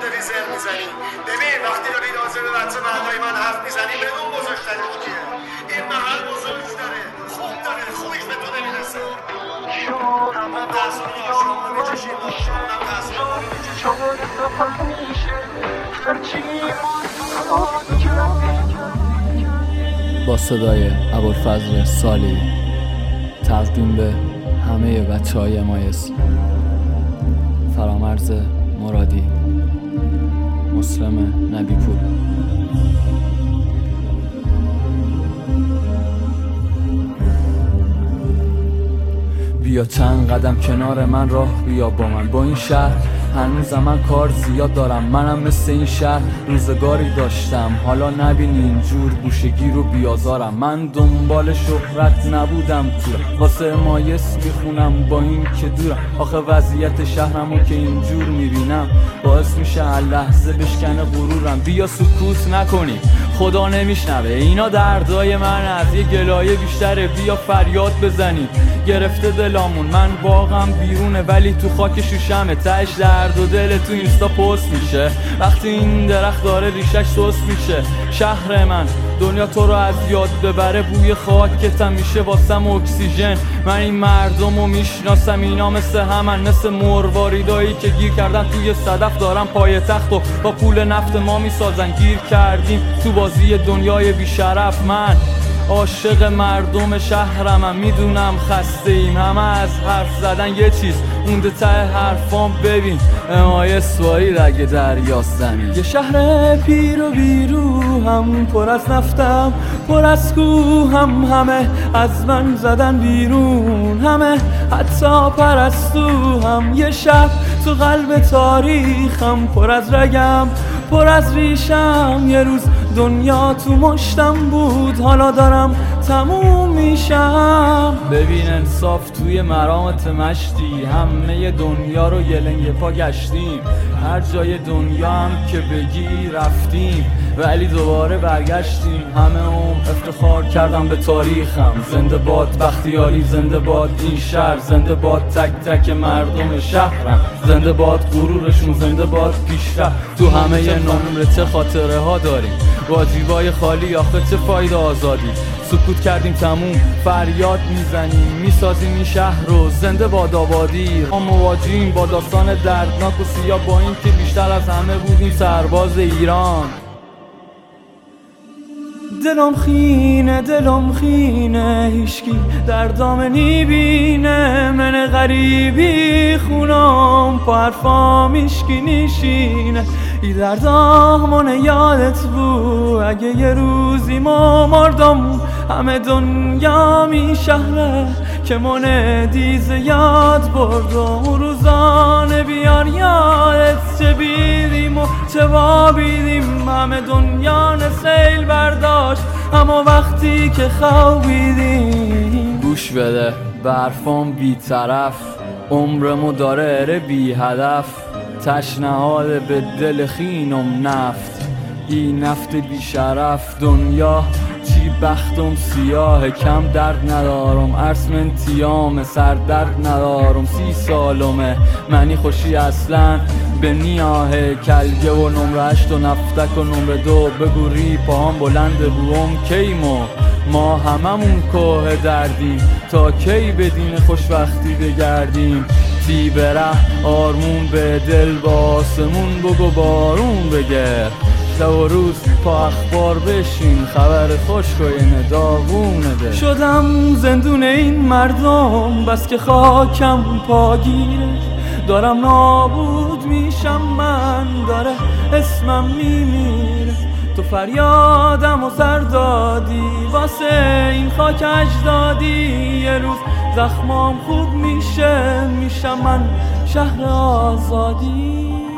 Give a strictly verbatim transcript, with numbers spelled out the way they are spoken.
داری زر میزنی؟ ببین وقتی داری راجع به بچه مردای من حرف میزنی بدون بزرگترش کیه؟ این محل بزرگ داره، خوب داره، خوبیش به تو نمیرسه. من تحصیل آشام رو میچشیم آشام هم تحصیل رو میچشیم. با صدای ابوالفضل سالی تقدیم به همه بچه های امایس، فرامرز مرادی، مسلم نبیپور. بیا چند قدم کنار من راه بیا با من، با این شهر هنوز من کار زیاد دارم. منم مثل این شهر روزگاری داشتم، حالا نبینی اینجور گوشگیر و بیازارم. من دنبال شهرت نبودم تو واسه امایس میخونم با این که دورم. آخه وضعیت شهرمو که اینجور میبینم باعث میشه هر لحظه بشکنه غرورم. بیا سکوت نکنی خدا نمیشنوه، اینا دردای من از یه گلایه بیشتره. بیا فریاد بزنی گرفته دلامون، من واقعا بیرونه ولی تو خاک شوشمه. تهش درد و دل تو اینستا پست میشه وقتی این درخت داره ریشش سوس میشه. شهر من دنیا تو رو از یاد ببره، بوی خاکتم میشه واسم اکسیژن. من این مردم رو میشناسم، اینا مثل همن، مثل مرواریدایی که گیر کردن توی صدف دارن پای تخت و با پول نفت ما میسازن. گیر کردیم تو بازی دنیای بیشرف. من عاشق مردم شهرمم، میدونم خسته ایم همه از حرف زدن. یه چیز مونده ته حرفام، ببین امایس وایی رگ دریاست زمین. یه شهر پیر و بیرو هم، پر از نفتم پر از کوهم، همه از من زدن بیرون، همه حتی پرستو هم. یه شب تو قلب تاریخم، پر از رگم پر از ریشم. یه روز دنیا تو مشتم بود، حالا دارم تموم میشم. ببین انصاف توی مرامت مشتی، همه دنیا رو یه لنگ پا گشتیم. هر جای دنیا هم که بگی رفتیم ولی دوباره برگشتیم. همه عمر افتخار کردم به تاریخم. زنده باد بختیاری، زنده باد این شهر، زنده باد تک تک مردم شهرم، زنده باد غرورشون، زنده باد پیشرفت. تو همه نمره چه خاطره ها داریم با جیبای خالی، آخه چه فایده آزادی. سکوت کردیم تموم، فریاد میزنیم میسازیم این شهر رو. زنده باد آبادی. ما مواجهیم با داستان دردناک و سیاه، با این که بیشتر از همه بودیم سرباز ایران. دلم خینه دلم خینه، هیشکی دردام نیبینه. من غریبی خونم پا حرفام هیشکی نیشینه. ای دردامونه یادت بود اگه یه روزی ما مردم. همه دنیا می شهره که من دیزه یاد بردم. روزانه بیار یادت چه بیدیم و چه وابیدیم. همه دنیا سیل برداشت اما وقتی که خوابیدیم. گوش بده برفام بی طرف، عمرمو داره اره بی هدف. تشنهاده به دل خینم نفت، این نفت بی شرف. دنیا چی بختم سیاه، کم درد ندارم، عرص من تیام سر درد ندارم. سی سالمه منی خوشی اصلا به نیاهه کلگه و نمره هشت و نفتک و نمره دو. بگو ری پاهم بلند بوم کیمو، ما هممون کوه دردیم. تا کی به دین خوشبختی بگردیم؟ تی بره آرمون به دل با آسمون بگو بارون بگر. شب و روز پا اخبار بشین، خبر خوش کوین داغونه ده. شدم زندون این مردم بس که خاکم پاگیره. دارم نابود میشم من، داره اسمم میمیره. تو فریادم و سر دادی واسه این خاک اجدادی. یه روز زخمام خوب میشه، میشم من شهر آزادی.